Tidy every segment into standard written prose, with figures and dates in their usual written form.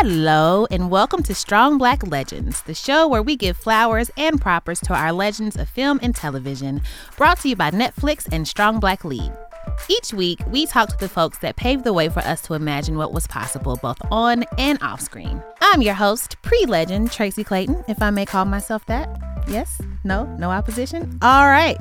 Hello, and welcome to Strong Black Legends, the show where we give flowers and propers to our legends of film and television, brought to you by Netflix and Strong Black Lead. Each week, we talk to the folks that paved the way for us to imagine what was possible both on and off screen. I'm your host, pre-legend Tracy Clayton, if I may call myself that. Yes? No? No opposition? All right.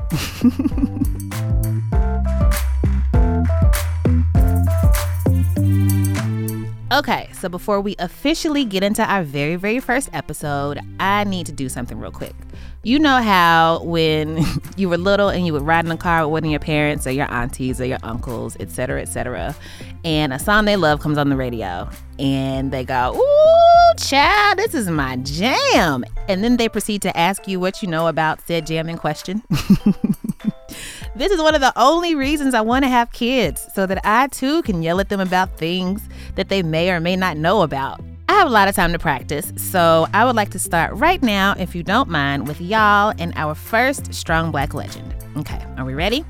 Okay, so before we officially get into our very, very first episode, I need to do something real quick. You know how when you were little and you would ride in a car with one of your parents or your aunties or your uncles, etc., and a song they love comes on the radio and they go, "Ooh, child, this is my jam." And then they proceed to ask you what you know about said jam in question. This is one of the only reasons I want to have kids, so that I too can yell at them about things that they may or may not know about. I have a lot of time to practice, so I would like to start right now, if you don't mind, with y'all and our first Strong Black Legend. Okay, are we ready?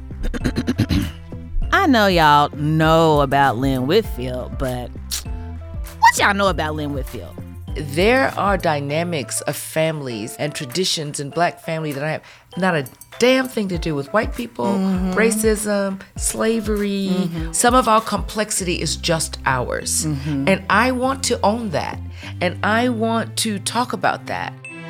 I know y'all know about Lynn Whitfield, but what y'all know about Lynn Whitfield? There are dynamics of families and traditions in Black family that I have not a damn thing to do with white people, racism, slavery. Some of our complexity is just ours. And I want to own that. And I want to talk about that.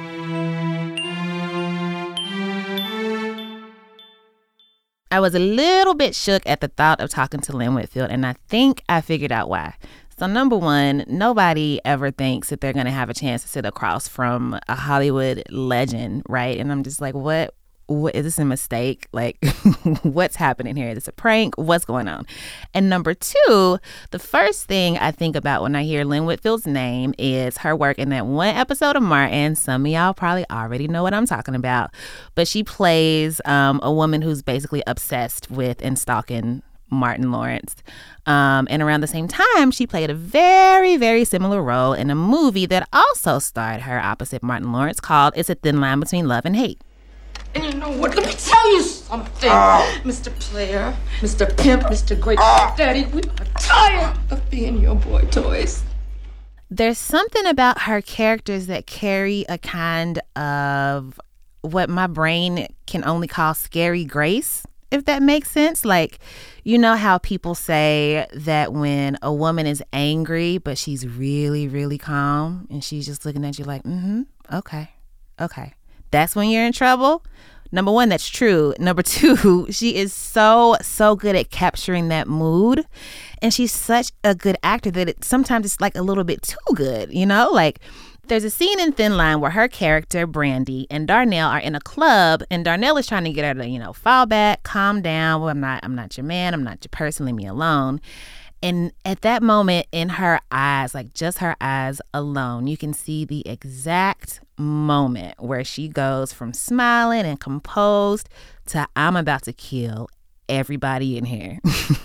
I was a little bit shook at the thought of talking to Lynn Whitfield, and I think I figured out why. So number one, nobody ever thinks that they're going to have a chance to sit across from a Hollywood legend, right? And I'm just like, what is this a mistake? Like, what's happening here? Is this a prank? What's going on? And number two, the first thing I think about when I hear Lynn Whitfield's name is her work in that one episode of Martin. Some of y'all probably already know what I'm talking about. But she plays a woman who's basically obsessed with and stalking Martin Lawrence. And around the same time, she played a very, very similar role in a movie that also starred her opposite Martin Lawrence called It's a Thin Line Between Love and Hate. And you know what? Let me tell you something, Mr. Player, Mr. Pimp, Mr. Great Daddy. We are tired of being your boy toys. There's something about her characters that carry a kind of what my brain can only call scary grace, if that makes sense. Like, you know how people say that when a woman is angry, but she's really, really calm and she's just looking at you like, okay. That's when you're in trouble. Number one, that's true. Number two, she is so good at capturing that mood. And she's such a good actor that sometimes it's like a little bit too good, you know? Like, there's a scene in Thin Line where her character, Brandy, and Darnell are in a club, and Darnell is trying to get her to, fall back, calm down. Well, I'm not your man. I'm not your person. Leave me alone. And at that moment, in her eyes, like just her eyes alone, you can see the exact moment where she goes from smiling and composed to I'm about to kill everybody in here.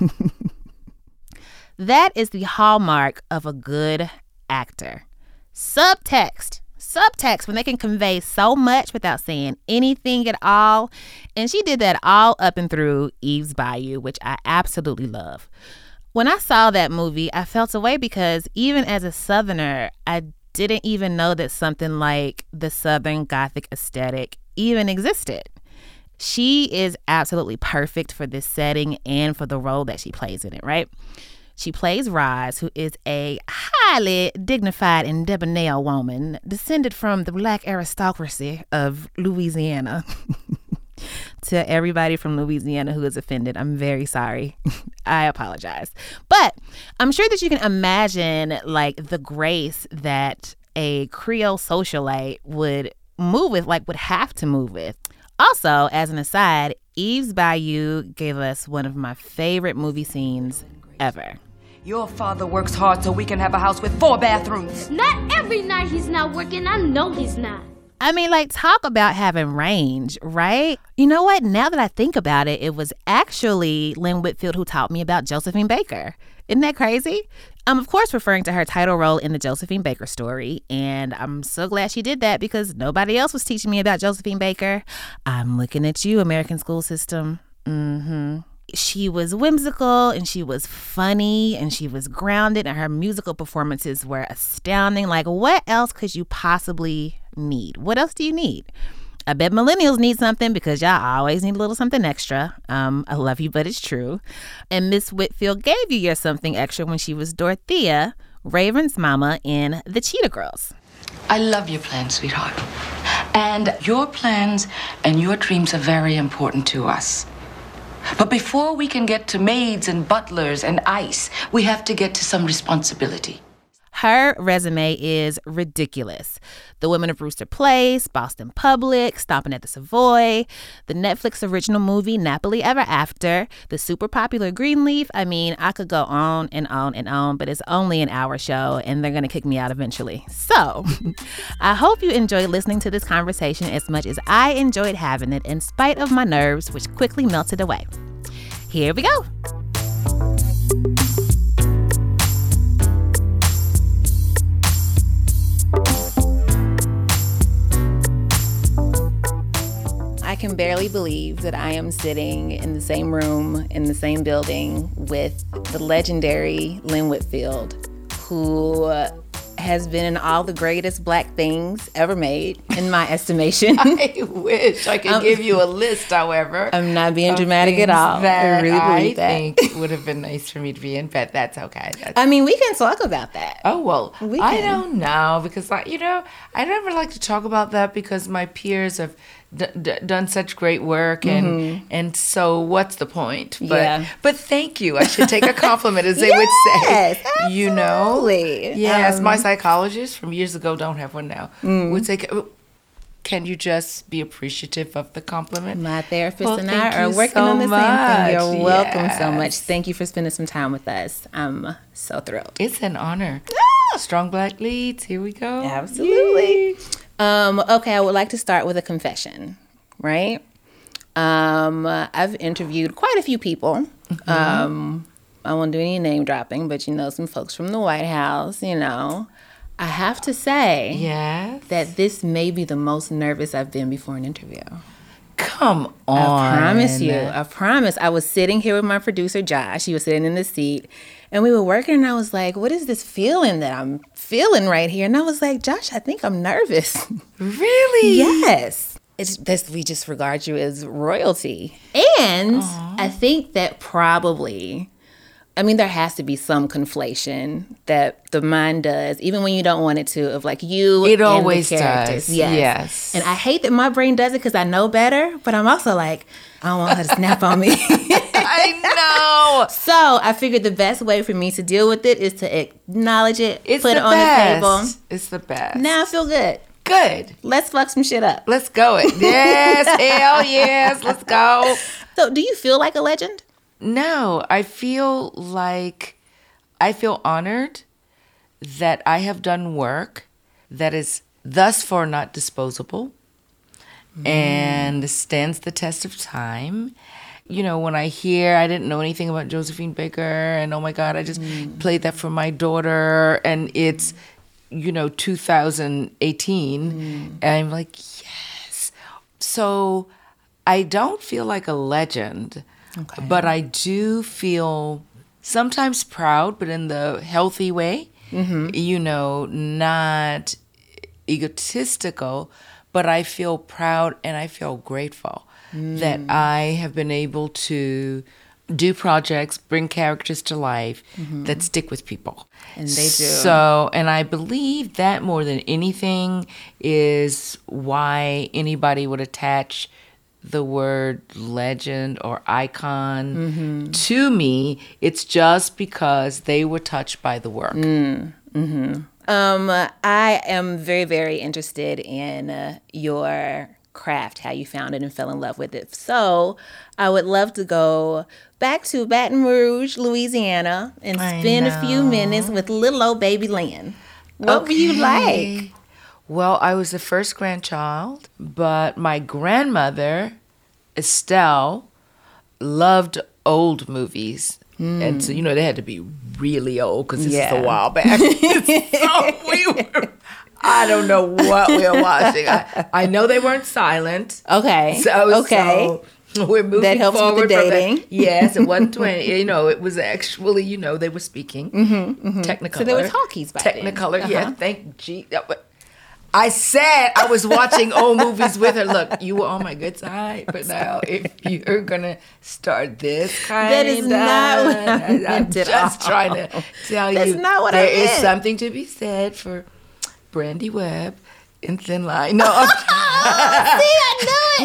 That is the hallmark of a good actor. Subtext, when they can convey so much without saying anything at all. And she did that all up and through Eve's Bayou, which I absolutely love. When I saw that movie, I felt away because even as a Southerner, I didn't even know that something like the Southern Gothic aesthetic even existed. She is absolutely perfect for this setting and for the role that she plays in it, right? She plays Roz, who is a highly dignified and debonair woman descended from the Black aristocracy of Louisiana. To everybody from Louisiana who is offended, I'm very sorry. I apologize. But I'm sure that you can imagine like the grace that a Creole socialite would move with, like would have to move with. Also, as an aside, Eve's Bayou gave us one of my favorite movie scenes ever. Your father works hard so we can have a house with 4 bathrooms. Not every night he's not working. I know he's not. I mean, like, talk about having range, right? You know what? Now that I think about it, it was actually Lynn Whitfield who taught me about Josephine Baker. Isn't that crazy? I'm, of course, referring to her title role in the Josephine Baker story. And I'm so glad she did that because nobody else was teaching me about Josephine Baker. I'm looking at you, American school system. She was whimsical and she was funny and she was grounded, and her musical performances were astounding. Like, what else could you possibly need? What else do you need? I bet millennials need something because y'all always need a little something extra. I love you, but it's true. And Miss Whitfield gave you your something extra when she was Dorothea, Raven's mama in The Cheetah Girls. I love your plans, sweetheart. And your plans and your dreams are very important to us. But before we can get to maids and butlers and ice, we have to get to some responsibility. Her resume is ridiculous. The Women of Brewster Place, Boston Public, Stomping at the Savoy, the Netflix original movie Nappily Ever After, the super popular Greenleaf. I mean, I could go on and on and on, but it's only an hour show and they're going to kick me out eventually. So I hope you enjoy listening to this conversation as much as I enjoyed having it, in spite of my nerves, which quickly melted away. Here we go. I can barely believe that I am sitting in the same room, in the same building with the legendary Lynn Whitfield, who has been in all the greatest Black things ever made, in my estimation. I wish I could give you a list, however. I'm not being dramatic at all. That I really believe that. think would have been nice for me to be in, but that's okay. I mean, we can talk about that. Oh, well, We I can. don't know, because, I never like to talk about that because my peers have done such great work, and so what's the point? Yeah. But thank you. I should take a compliment, as they would say. You know? Absolutely. Yes, my psychologist from years ago, don't have one now, would say, can you just be appreciative of the compliment? My therapist Well, and thank I are you working so on the same thing. You're much. welcome so much. Yes. Thank you for spending some time with us. I'm so thrilled. It's an honor. Strong Black leads. Here we go. Absolutely. Okay, I would like to start with a confession, right? I've interviewed quite a few people. I won't do any name dropping, but some folks from the White House, I have to say Yes. that this may be the most nervous I've been before an interview. Come on. I promise you. I promise. I was sitting here with my producer, Josh. He was sitting in the seat. And we were working, and I was like, what is this feeling that I'm feeling right here? And I was like, Josh, I think I'm nervous. Really? Yes. We just regard you as royalty. And I think that probably, there has to be some conflation that the mind does, even when you don't want it to, of like you It and always the characters. does. Yes. Yes. And I hate that my brain does it because I know better, but I'm also like, I don't want her to snap on me. I know. So I figured the best way for me to deal with it is to acknowledge it, It's put the it on best. the table. It's the best. Now I feel good. Good. Let's fuck some shit up. Let's go. Yes. Hell yes. Let's go. So do you feel like a legend? No, I feel honored that I have done work that is thus far not disposable and stands the test of time. When I hear I didn't know anything about Josephine Baker, and oh my God, I just played that for my daughter, and it's 2018, and I'm like, yes. So I don't feel like a legend, but I do feel sometimes proud, but in the healthy way, not egotistical, but I feel proud and I feel grateful that I have been able to do projects, bring characters to life that stick with people. And they do. So, and I believe that more than anything is why anybody would attach the word legend or icon to me. It's just because they were touched by the work. I am very, very interested in your craft, how you found it and fell in love with it. So I would love to go back to Baton Rouge, Louisiana, and spend a few minutes with little old baby Lynn. What were you like? Well, I was the first grandchild, but my grandmother, Estelle, loved old movies. And so, they had to be really old because this is a while back. So I don't know what we were watching. I know they weren't silent. Okay. So We're moving That helps with the forward from dating. that. Yes, it wasn't 20. It was actually, they were speaking Technicolor. So there was talkies back then. Technicolor, yeah. I said I was watching old movies with her. Look, you were on my good side, but now if you're gonna start this kind, That is not what I meant I'm at just all. trying to tell That's you not what I there is meant. something to be said for Brandy Webb in Thin Line. No, See, I knew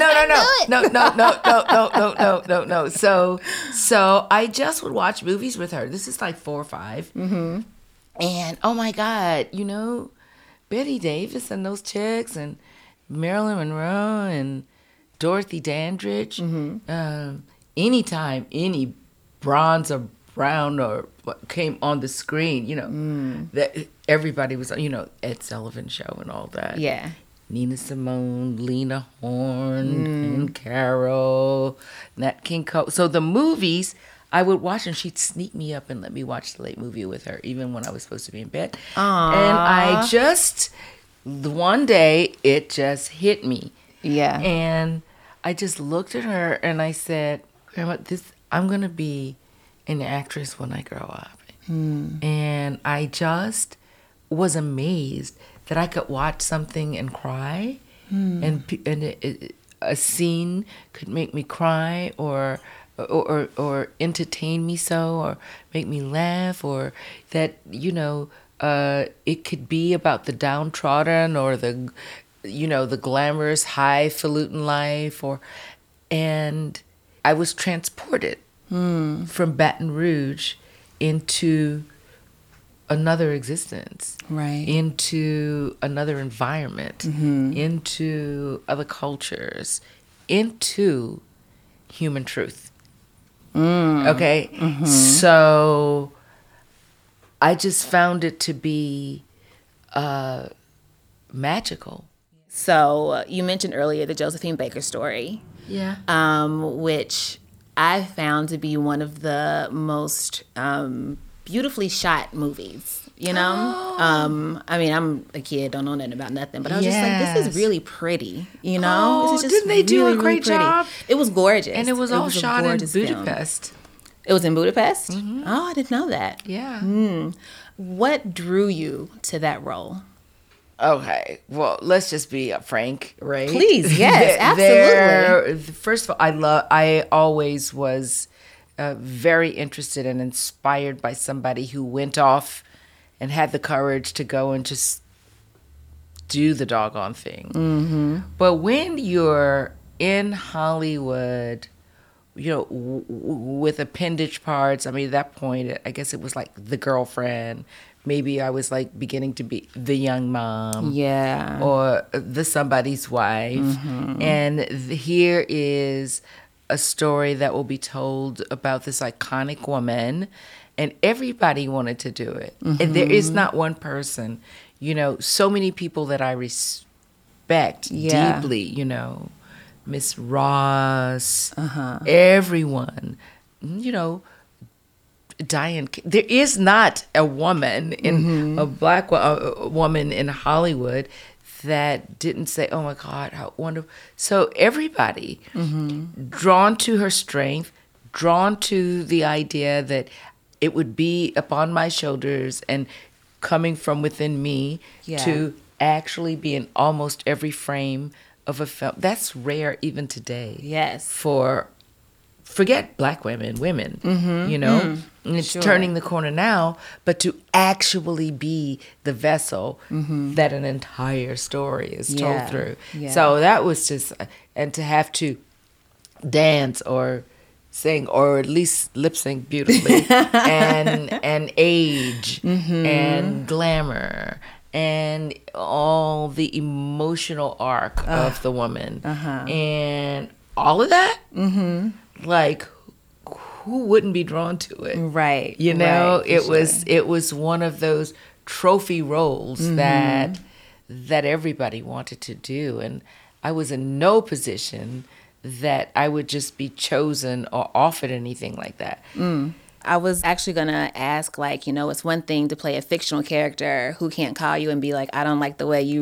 it. no. So I just would watch movies with her. This is like 4 or 5, and oh my God, Betty Davis and those chicks and Marilyn Monroe and Dorothy Dandridge. Anytime any bronze or brown or what came on the screen, that everybody was, Ed Sullivan Show and all that. Yeah. Nina Simone, Lena Horne, and Carol, Nat King Cole. So the movies I would watch, and she'd sneak me up and let me watch the late movie with her, even when I was supposed to be in bed. Aww. And I one day, it just hit me. Yeah. And I just looked at her and I said, Grandma, I'm going to be an actress when I grow up. And I just was amazed that I could watch something and cry, and a scene could make me cry or entertain me or make me laugh, or that it could be about the downtrodden or the glamorous highfalutin life, and I was transported from Baton Rouge into another existence, Right. into another environment, into other cultures, into human truth. Okay? So I just found it to be magical. So you mentioned earlier the Josephine Baker story, Yeah. which I found to be one of the most beautifully shot movies. I mean, I'm a kid, don't know nothing about nothing, but I was just like, this is really pretty. This is just didn't they do a really, great really pretty. job? It was gorgeous, And it was all a shot in gorgeous film. Budapest. It was in Budapest. Oh, I didn't know that. Yeah. What drew you to that role? Okay, well, let's just be frank, right? Please, yes, absolutely. First of all, I always was very interested and inspired by somebody who went off and had the courage to go and just do the doggone thing. But when you're in Hollywood, with appendage parts, I mean, at that point, I guess it was like the girlfriend. Maybe I was like beginning to be the young mom. Yeah. Or the somebody's wife. And here is a story that will be told about this iconic woman. And everybody wanted to do it. And there is not one person, so many people that I respect deeply, Miss Ross, everyone, Diane. There is not a woman a black woman in Hollywood that didn't say, "Oh my God, how wonderful!" So everybody drawn to her strength, drawn to the idea that it would be upon my shoulders and coming from within me to actually be in almost every frame of a film. That's rare even today. Yes. Forget black women, and it's turning the corner now, but to actually be the vessel that an entire story is told through. Yeah. So that was just, and to have to dance or sing or at least lip sync beautifully and age and glamour and all the emotional arc of the woman and all of that, like, who wouldn't be drawn to it? Right. It was one of those trophy roles that everybody wanted to do, and I was in no position that I would just be chosen or offered anything like that. I was actually going to ask, it's one thing to play a fictional character who can't call you and be like, I don't like the way you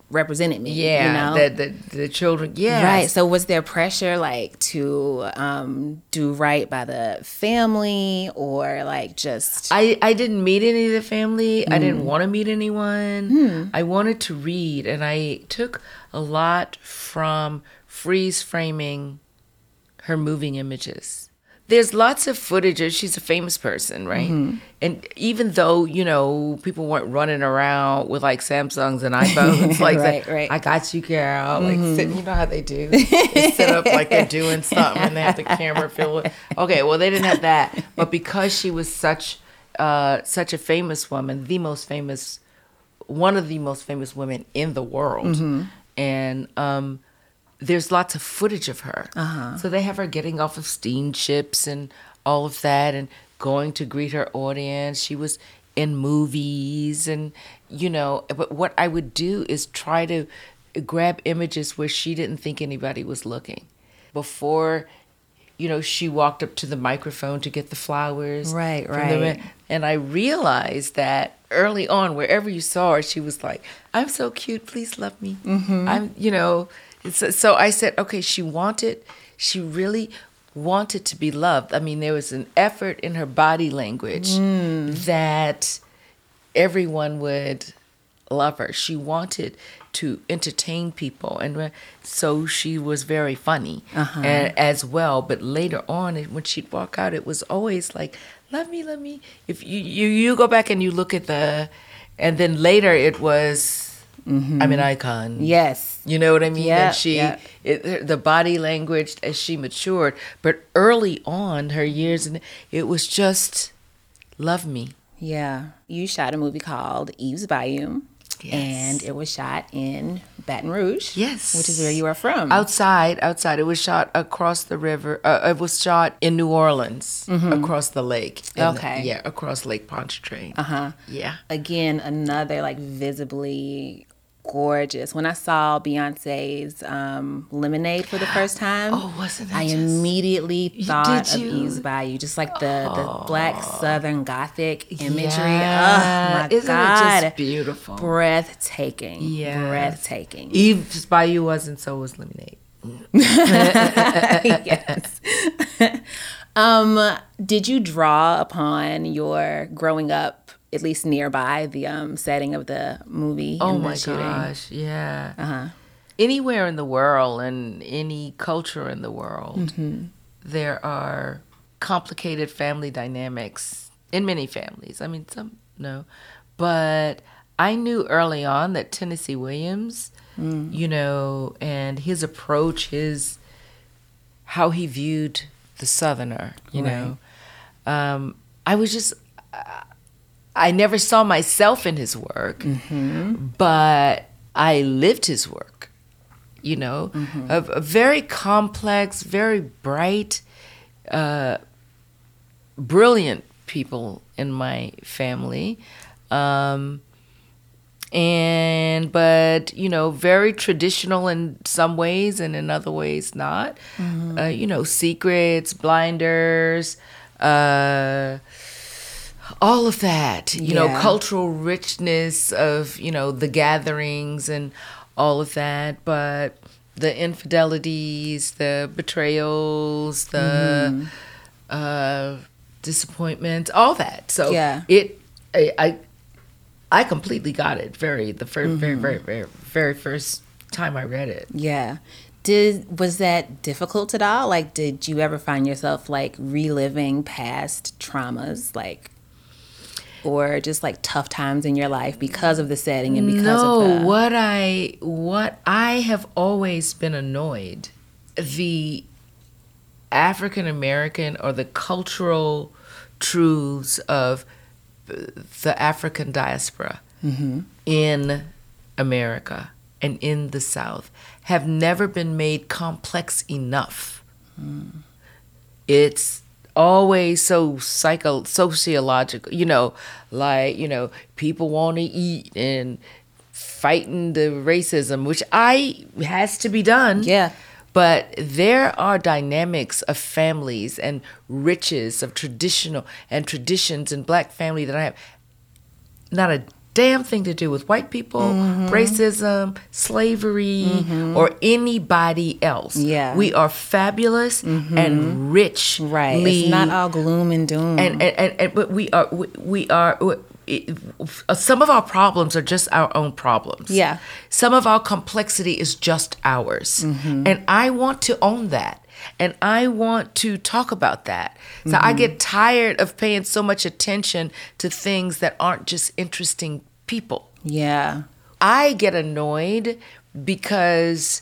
represented me. Yeah, you know? the children. Yeah, Right. So was there pressure like to do right by the family, or like just I didn't meet any of the family. I didn't want to meet anyone. I wanted to read, and I took a lot from freeze framing her moving images. There's lots of footage. She's a famous person, right? And even though, people weren't running around with like Samsungs and iPhones, like, Right. I got you, girl. Like, sit, you know how they do? They sit up like they're doing something and they have the camera filled with. Okay, well, they didn't have that. But because she was such a famous woman, one of the most famous women in the world. And there's lots of footage of her. So they have her getting off of steamships and all of that and going to greet her audience. She was in movies and, but what I would do is try to grab images where she didn't think anybody was looking. Before, she walked up to the microphone to get the flowers. Right. And I realized that early on, wherever you saw her, she was like, I'm so cute, please love me. So I said, okay, she really wanted to be loved. I mean, there was an effort in her body language that everyone would love her. She wanted to entertain people. And so she was very funny as well. But later on, when she'd walk out, it was always like, love me. If you go back and you look at and then later it was, I'm an icon. Yes. You know what I mean? Yeah, the body language as she matured, but early on her years, and it was just love me. Yeah. You shot a movie called Eve's Bayou. Yes. And it was shot in Baton Rouge. Yes. Which is where you are from. Outside. It was shot across the river. It was shot in New Orleans, across the lake. Okay. Across Lake Pontchartrain. Yeah. Again, another like visibly gorgeous. When I saw Beyonce's Lemonade for the first time, wasn't that I immediately thought of Eve's Bayou, just like the black Southern Gothic imagery. Yeah. Oh my Isn't God, it just beautiful? Breathtaking. Yeah, breathtaking. Eve's Bayou wasn't, so was Lemonade. Yes. Did you draw upon your growing up, at least nearby the setting of the movie? Oh my gosh, yeah. Anywhere in the world and any culture in the world, there are complicated family dynamics in many families. I mean, some no, but I knew early on that Tennessee Williams, and his approach, how he viewed the Southerner, I was just. I never saw myself in his work, but I lived his work, a very complex, very bright, brilliant people in my family. But very traditional in some ways and in other ways not. Secrets, blinders, all of that, cultural richness of, the gatherings and all of that, but the infidelities, the betrayals, the disappointment, all that. So I completely got it. Very first time I read it. Yeah. Was that difficult at all? Like, did you ever find yourself like reliving past traumas, like, or just like tough times in your life because of the setting and because of the... what I have always been annoyed, the African American or the cultural truths of the African diaspora in America and in the South have never been made complex enough. It's always so sociological, people want to eat and fighting the racism, which has to be done. Yeah. But there are dynamics of families and riches of traditions in Black family that I have not a damn thing to do with white people, racism, slavery, or anybody else. Yeah. We are fabulous and rich. Right. It's not all gloom and doom. And but we are some of our problems are just our own problems. Yeah. Some of our complexity is just ours. And I want to own that. And I want to talk about that. So I get tired of paying so much attention to things that aren't just interesting people. Yeah. I get annoyed because,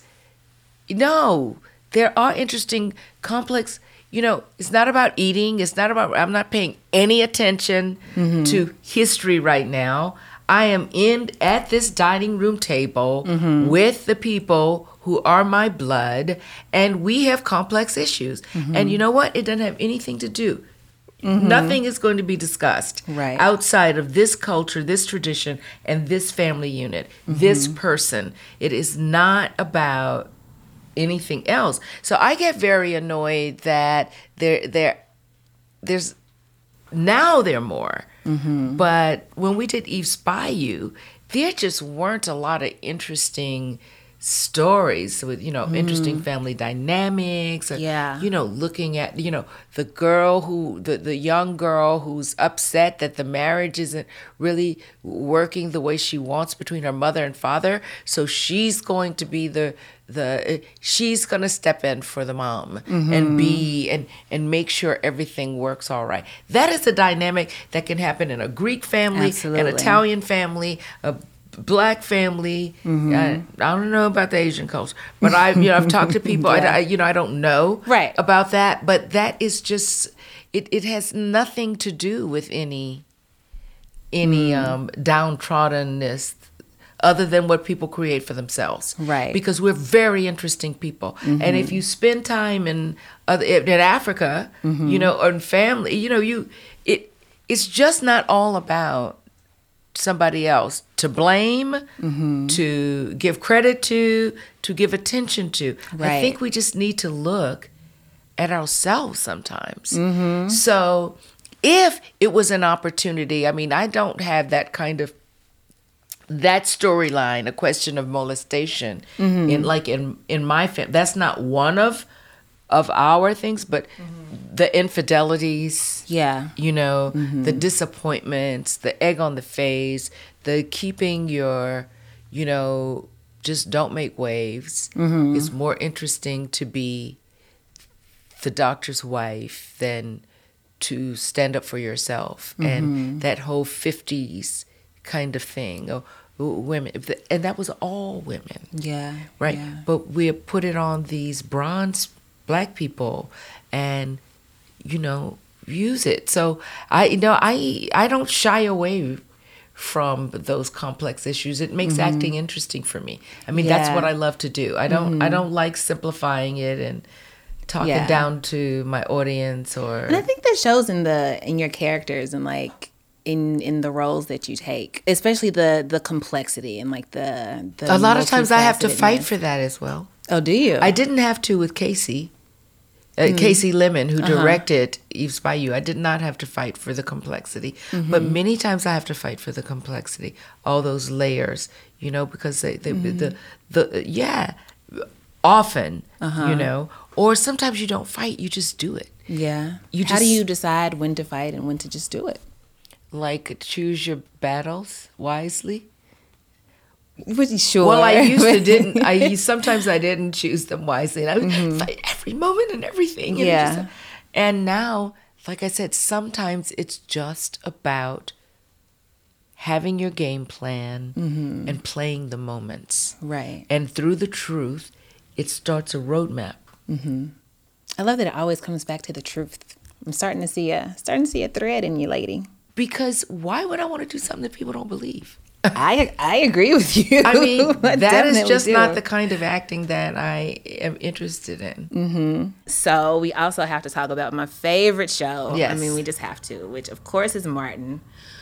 there are interesting, complex, it's not about eating. It's not about, I'm not paying any attention to history right now. I am at this dining room table with the people who are my blood, and we have complex issues. And you know what? It doesn't have anything to do. Nothing is going to be discussed outside of this culture, this tradition, and this family unit, this person. It is not about anything else. So I get very annoyed that there's now there are more. But when we did Eve's Bayou, there just weren't a lot of interesting stories with, interesting family dynamics. Or, looking at, the girl the young girl who's upset that the marriage isn't really working the way she wants between her mother and father. So she's going to be she's going to step in for the mom and make sure everything works all right. That is a dynamic that can happen in a Greek family, an Italian family, a Black family. I don't know about the Asian culture, but I've talked to people. I don't know about that, but that is just it has nothing to do with any downtroddenness other than what people create for themselves. Right. Because we're very interesting people. And if you spend time in Africa, or in family, it's just not all about somebody else to blame, to give credit to give attention to. I think we just need to look at ourselves sometimes. So if it was an opportunity, I don't have that kind of that storyline, a question of molestation in my family. That's not one of our things, but the infidelities, the disappointments, the egg on the face, the keeping your, just don't make waves. It's more interesting to be the doctor's wife than to stand up for yourself. And that whole 50s kind of thing. Women, and that was all women. Right? Yeah. But we put it on these bronze Black people and, use it. So I don't shy away from those complex issues. It makes acting interesting for me. That's what I love to do. I don't like simplifying it and talking down to my audience and I think that shows in your characters and in the roles that you take, especially the complexity and the a lot of times I have to fight for that as well. Oh, do you? I didn't have to with Casey. Casey Lemon, who directed Eve's Bayou. I did not have to fight for the complexity, but many times I have to fight for the complexity, all those layers, because often, or sometimes you don't fight, you just do it. Yeah. How do you decide when to fight and when to just do it? Choose your battles wisely. Pretty sure. Well, sometimes I didn't choose them wisely. I would fight every moment and everything. And now, like I said, sometimes it's just about having your game plan and playing the moments. Right. And through the truth, it starts a roadmap. I love that it always comes back to the truth. I'm starting to see a thread in you, lady. Because why would I want to do something that people don't believe? I agree with you. That is just not the kind of acting that I am interested in. So we also have to talk about my favorite show. Yes. We just have to, which of course is Martin.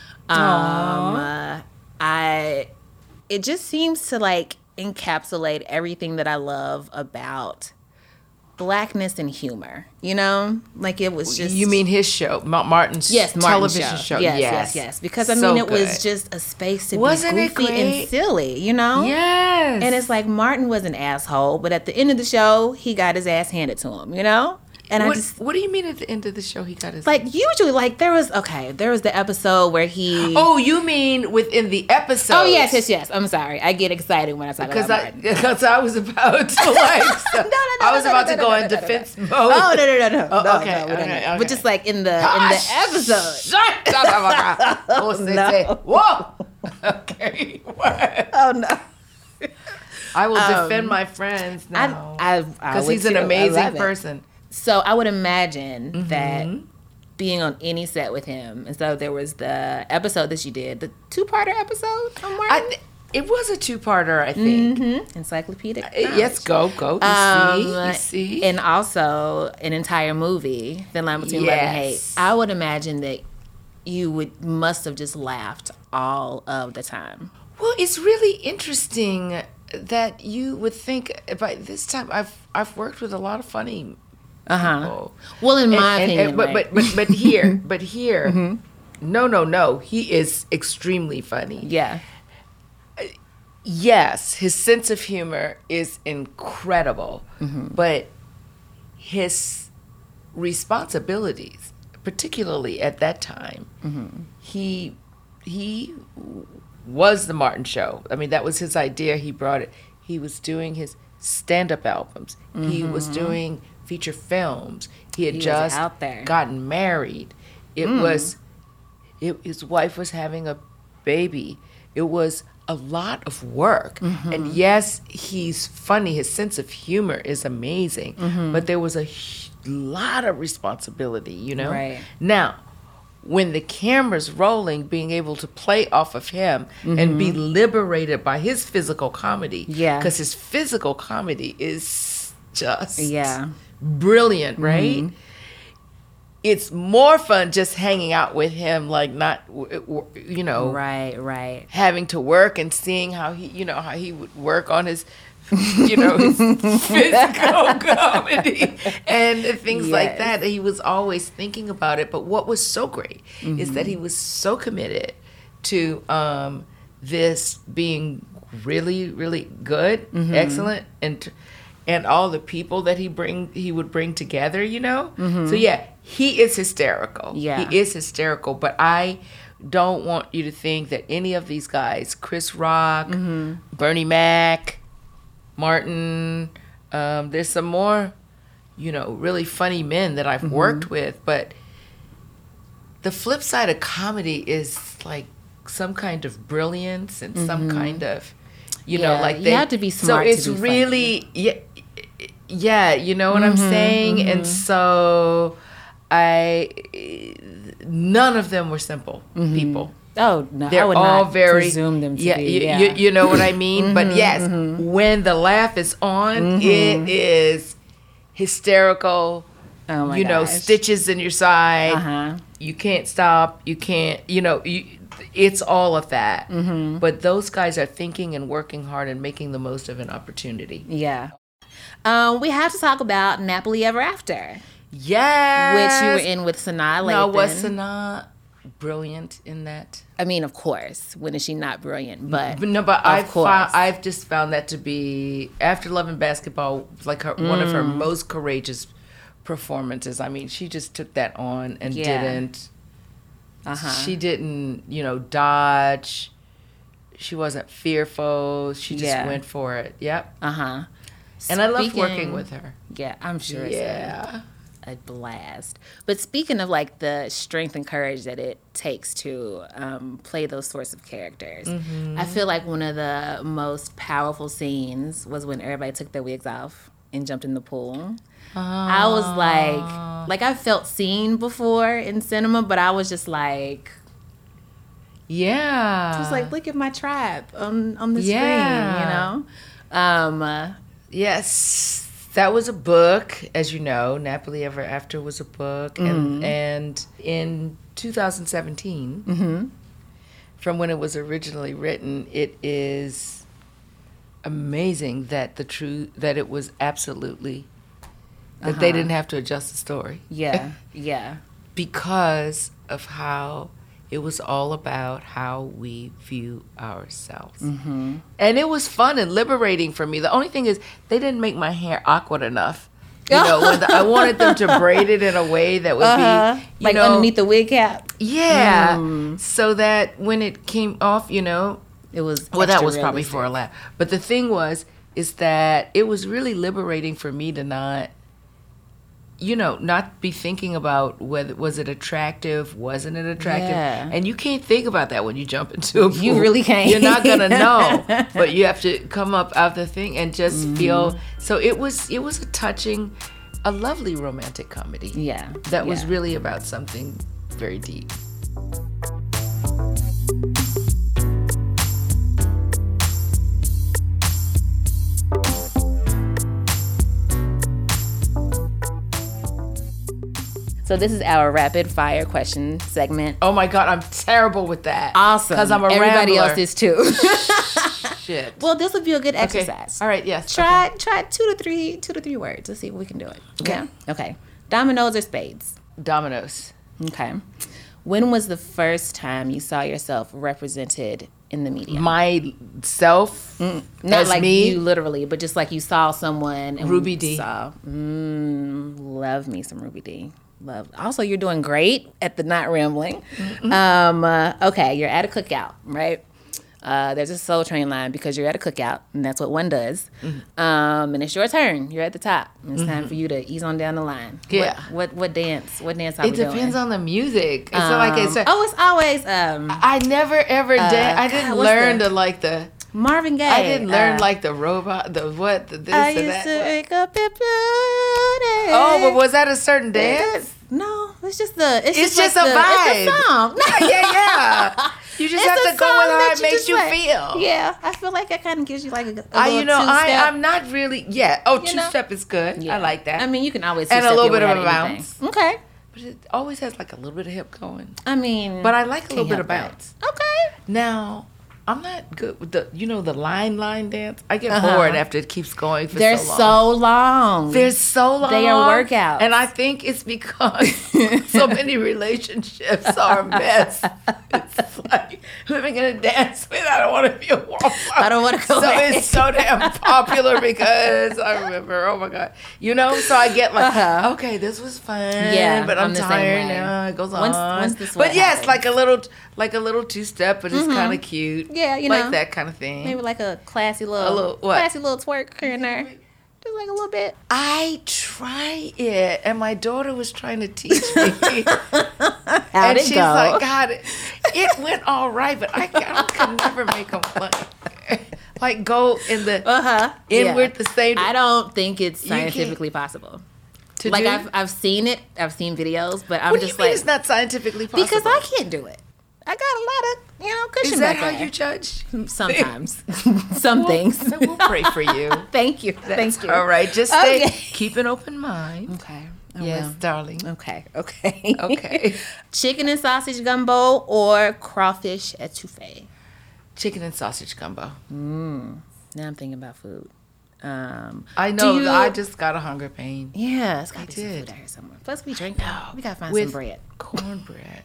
It just seems to encapsulate everything that I love about blackness and humor, you know? Like it was just... You mean his show, Martin's television show? Yes. Because, I So mean, it was good. just a space to Wasn't be it goofy and great? silly, you know? Yes. And it's like Martin was an asshole, but at the end of the show, he got his ass handed to him, you know? And what do you mean at the end of the show he got his... like, usually, like, there was the episode where he... Oh, you mean within the episode? Oh, yes. I'm sorry. I get excited when I talk about Martin. Because I was about to I was about to go in defense mode. Oh, no. Oh, okay, No. But just like in the episode. Shut up. No. Whoa. Okay. What? Oh, no. I will defend my friends now. Because would he's an too. I amazing love it. person. So I would imagine that being on any set with him, and so there was the episode that you did, the 2-parter episode on Martin. It was a 2-parter, I think. Encyclopedic. Yes, go. You see. And also an entire movie, Thin Line Between Love and Hate. Yes. I would imagine that you must have just laughed all of the time. Well, it's really interesting that you would think by this time I've worked with a lot of funny people. Well, in my opinion, right? but here, no, he is extremely funny. Yeah. Yes, his sense of humor is incredible, but his responsibilities, particularly at that time, he was the Martin Show. I mean, that was his idea. He brought it. He was doing his stand-up albums. He was doing feature films. He had was just out there. gotten married. His wife was having a baby. It was a lot of work. And yes, he's funny. His sense of humor is amazing. But there was a lot of responsibility, you know? Right. Now, when the camera's rolling, being able to play off of him and be liberated by his physical comedy. Yeah. Because his physical comedy is just Yeah. brilliant, right? It's more fun just hanging out with him, like not, you know, Right. having to work and seeing how he would work on his, his physical comedy and things like that. He was always thinking about it. But what was so great is that he was so committed to this being really, really good, excellent, and all the people that he would bring together, you know? So yeah, he is hysterical. Yeah. He is hysterical, but I don't want you to think that any of these guys, Chris Rock, Bernie Mac, Martin, there's some more, really funny men that I've worked with, but the flip side of comedy is like some kind of brilliance and some kind of, like you have to be smart So it's to be really, yeah, you know what I'm saying? And so none of them were simple people. Oh, no, They're I would all not very presume them to be. You know what I mean? But yes, when the laugh is on, it is hysterical. Oh my gosh. Stitches in your side. You can't stop. You can't. It's all of that. But those guys are thinking and working hard and making the most of an opportunity. Yeah. We have to talk about Nappily Ever After. Yes. Which you were in with Sanaa Lathan. No, was Sanaa brilliant in that? I mean, of course. When is she not brilliant? But I've just found that to be, after Love and Basketball, like one of her most courageous performances. I mean, she just took that on and didn't. She didn't, dodge. She wasn't fearful. She just went for it. Yep. And I loved working with her. Yeah, I'm sure it's a blast. But speaking of like the strength and courage that it takes to play those sorts of characters, I feel like one of the most powerful scenes was when everybody took their wigs off and jumped in the pool. I was like I felt seen before in cinema, but I was just like, yeah, just like, look at my tribe on the screen, Yes. That was a book, as you know. Nappily Ever After was a book. And in 2017, from when it was originally written, it is amazing that it was absolutely that they didn't have to adjust the story. Yeah. Yeah. Because of how it was all about how we view ourselves. And it was fun and liberating for me. The only thing is they didn't make my hair awkward enough. You know, I wanted them to braid it in a way that would be, you like know, underneath the wig cap. Yeah. So that when it came off, you know, It was well, that extra was probably realistic. for a laugh. But the thing is that it was really liberating for me to not, you know, not be thinking about whether was it attractive, wasn't it attractive, Yeah. and you can't think about that when you jump into a pool. You really can't. You're not gonna know, but you have to come up out the thing and just feel. So it was a touching, a lovely romantic comedy. Yeah. that was Yeah. really about something very deep. So this is our rapid fire question segment. Oh my God, I'm terrible with that. Awesome. Because I'm a Everybody rambler. else is too. Shit. Well, this would be a good Okay. exercise. All right. Yes. Try 2 to 3 words. Let's see if we can do it. Okay. Yeah. Okay. Dominoes or spades? Dominoes. Okay. When was the first time you saw yourself represented in the media? Myself. Not as like me. you literally, but just like you saw someone. And Ruby D. Saw, love me some Ruby D. Love. Also, you're doing great at the not rambling. Okay, you're at a cookout, right? There's a Soul Train line because you're at a cookout, and that's what one does. And it's your turn. You're at the top. And it's time for you to ease on down the line. Yeah. What dance? What dance are It we depends doing? on the music. It's like it's. It's always I never ever did. I didn't God, what's learn the- to like the. Marvin Gaye. I didn't learn like the robot, the what, the this I and used that. to wake up in beauty. Oh, but was that a certain dance? No, it's just the. It's It's just, just like a the, vibe. It's a song. Yeah. You just It's have a to go song with how that it makes just you like- feel. Yeah, I feel like that kind of gives you like a little You know, two-step. I'm not really. Yeah. Oh, You know? two-step is good. Yeah. I like that. I mean, you can always And a two-step little your bit of way a out anything. bounce. Okay. But it always has like a little bit of hip going. I mean, But I like a little can't bit of help bounce. that. Okay. Now, I'm not good with the line dance. I get bored after it keeps going for They're so long. so long. They're so long. They are workouts. And I think it's because so many relationships are a mess. It's like, who am I going to dance with? I don't want to be a wallflower. I don't wanna go So back. it's so damn popular because I remember, oh my God. You know, so I get like, okay, this was fun. Yeah, but I'm the same tired way. now. It goes Once on. the sweat But yes, happens. like a little two-step, but it's kind of cute. Yeah, you like know. that kind of thing. Maybe like a classy little what? classy little twerk here and there. Just like a little bit. I try it, and my daughter was trying to teach me. How'd And it she's go? like, God, it went all right, but I could never make them like go in the inward the same. I don't think it's You can't- scientifically possible. to Like do? I've seen it. I've seen videos, but I'm What do just you mean like it's not scientifically possible? because I can't do it. I got a lot of cushion Is that back how there. you judge? Sometimes, some things. So we'll pray for you. Thank you. Thank you. All right, just stay. Okay. Keep an open mind. Okay. I Yes, will. darling. Okay. Okay. Okay. Chicken and sausage gumbo or crawfish etouffee. Chicken and sausage gumbo. Now I'm thinking about food. I know. do you- I just got a hunger pain. Yeah, it's gotta be some did. food out here somewhere. Plus, we drink now. We gotta find With some bread. cornbread.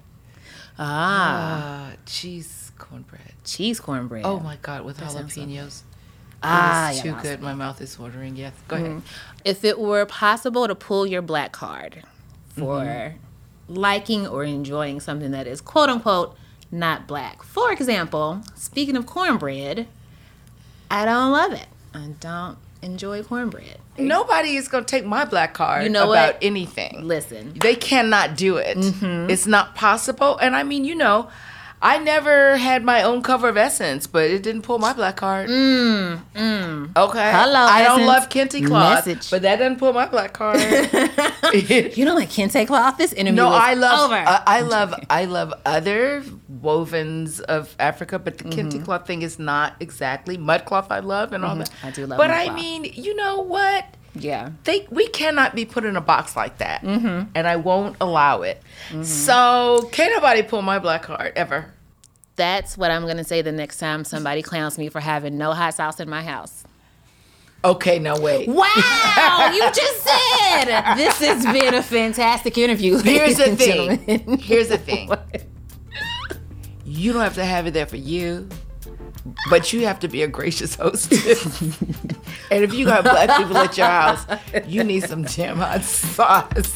Cheese cornbread. Cheese cornbread. Oh my God, with sounds so jalapenos. Ah, It's yeah, too awesome. good. My mouth is watering. Yes, go ahead. If it were possible to pull your black card for liking or enjoying something that is quote unquote not black. For example, speaking of cornbread, I don't love it. I don't enjoy cornbread. Nobody is going to take my black card You know about what? anything. Listen, They cannot do it. It's not possible. And I mean, you know, I never had my own cover of Essence, but it didn't pull my black card. Okay. Hello, I don't Essence. love Kente cloth, Message. but that doesn't pull my black card. you don't like kente cloth? This interview No, is I love over. I love other wovens of Africa, but the kente cloth thing is not exactly mud cloth. I love and all that. I do love but mud I cloth. mean, you know what? Yeah. We cannot be put in a box like that, and I won't allow it. So can't nobody pull my black card ever. That's what I'm going to say the next time somebody clowns me for having no hot sauce in my house. Okay, now wait. Wow, you just said this has been a fantastic interview. Here's the thing. Here's the thing. You don't have to have it there for you, but you have to be a gracious hostess. And if you got black people at your house, you need some damn hot sauce.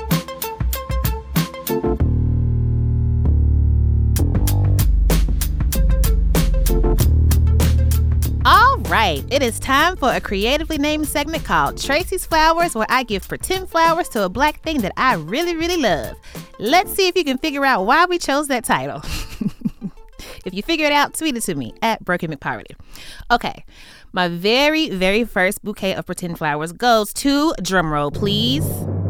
All right, it is time for a creatively named segment called Tracy's Flowers, where I give pretend flowers to a black thing that I really, really love. Let's see if you can figure out why we chose that title. If you figure it out, tweet it to me at Brookie McPoverty. Okay, my very, very first bouquet of pretend flowers goes to, drumroll please,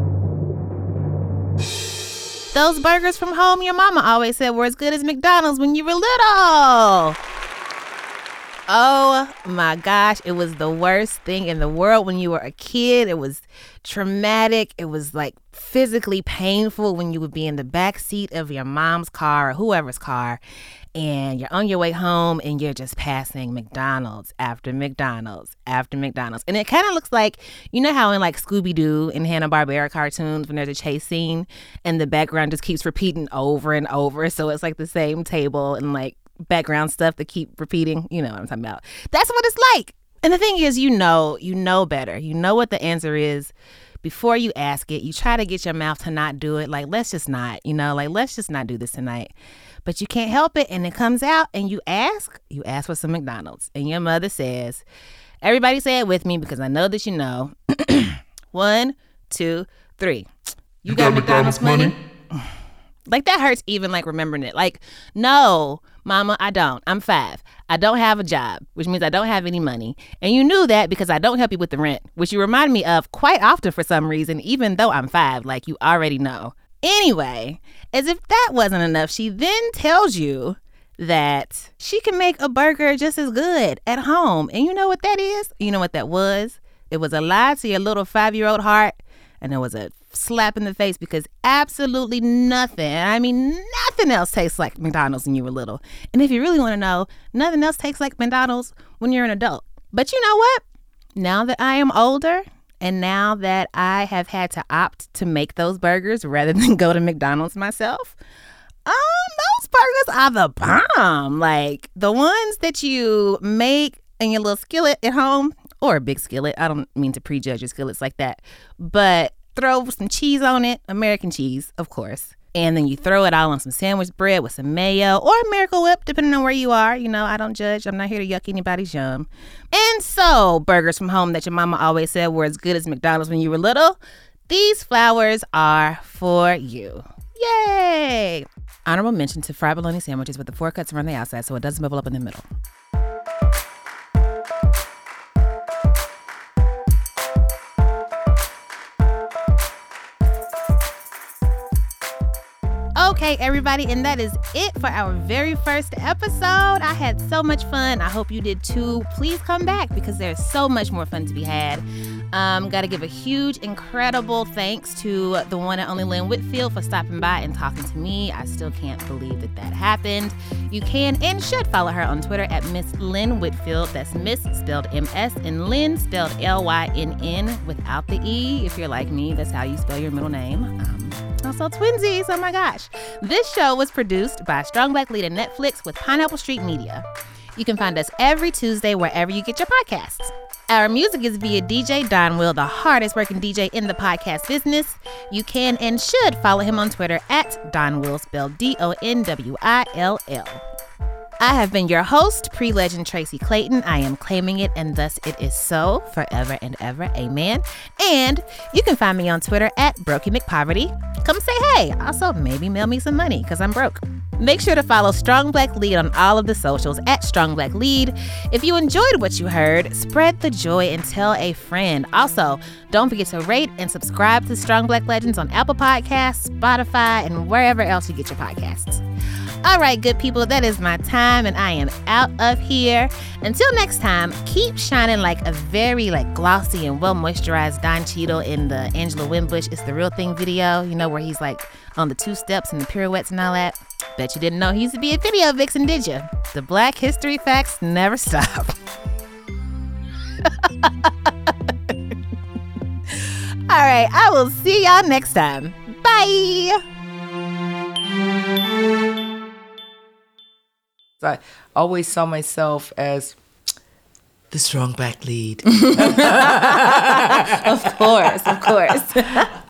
those burgers from home your mama always said were as good as McDonald's when you were little. Oh my gosh, it was the worst thing in the world when you were a kid. It was traumatic. It was like physically painful when you would be in the back seat of your mom's car or whoever's car, and you're on your way home and you're just passing McDonald's after McDonald's after McDonald's. And it kind of looks like, you know how in like Scooby-Doo and Hanna-Barbera cartoons when there's a chase scene and the background just keeps repeating over and over. So it's like the same table and like background stuff that keep repeating. You know what I'm talking about. That's what it's like. And the thing is, you know better. You know what the answer is before you ask it. You try to get your mouth to not do it. Like, let's just not, let's just not do this tonight. But you can't help it. And it comes out and you ask for some McDonald's. And your mother says, everybody say it with me because I know that you know. 1, 2, 3. You got McDonald's money? Like, that hurts even, like, remembering it. Like, no, mama, I don't. I'm 5. I don't have a job, which means I don't have any money. And you knew that because I don't help you with the rent, which you remind me of quite often for some reason, even though I'm 5. Like, you already know. Anyway, as if that wasn't enough, she then tells you that she can make a burger just as good at home. And you know what that is? You know what that was? It was a lie to your little 5-year-old heart. And it was a slap in the face because absolutely nothing else tastes like McDonald's when you were little. And if you really want to know, nothing else tastes like McDonald's when you're an adult. But you know what? Now that I am older and now that I have had to opt to make those burgers rather than go to McDonald's myself, those burgers are the bomb. Like the ones that you make in your little skillet at home, or a big skillet. I don't mean to prejudge your skillets like that. But throw some cheese on it, American cheese, of course. And then you throw it all on some sandwich bread with some mayo or Miracle Whip, depending on where you are. You know, I don't judge. I'm not here to yuck anybody's yum. And so, burgers from home that your mama always said were as good as McDonald's when you were little, these flowers are for you. Yay! Honorable mention to fried bologna sandwiches with the 4 cuts around the outside so it doesn't bubble up in the middle. Okay, everybody, and that is it for our very first episode. I had so much fun. I hope you did too. Please come back because there's so much more fun to be had. Got to give a huge, incredible thanks to the one and only Lynn Whitfield for stopping by and talking to me. I still can't believe that happened. You can and should follow her on Twitter at Miss Lynn Whitfield. That's Miss spelled M-S and Lynn spelled L-Y-N-N without the E. If you're like me, that's how you spell your middle name. Also twinsies, oh my gosh. This show was produced by Strong Black Lead and Netflix with Pineapple Street Media. You can find us every Tuesday wherever you get your podcasts. Our music is via DJ Don Will, the hardest working DJ in the podcast business. You can and should follow him on Twitter at Don Will, spelled DONWILL. I have been your host, pre-legend Tracy Clayton. I am claiming it, and thus it is so, forever and ever. Amen. And you can find me on Twitter at Brookie McPoverty. Come say hey. Also, maybe mail me some money, because I'm broke. Make sure to follow Strong Black Lead on all of the socials at Strong Black Lead. If you enjoyed what you heard, spread the joy and tell a friend. Also, don't forget to rate and subscribe to Strong Black Legends on Apple Podcasts, Spotify, and wherever else you get your podcasts. All right, good people, that is my time, and I am out of here. Until next time, keep shining like a very glossy and well-moisturized Don Cheadle in the Angela Winbush It's the Real Thing video, you know, where he's on the 2 steps and the pirouettes and all that. Bet you didn't know he used to be a video vixen, did you? The Black History facts never stop. All right, I will see y'all next time. Bye. I always saw myself as the strong black lead. Of course.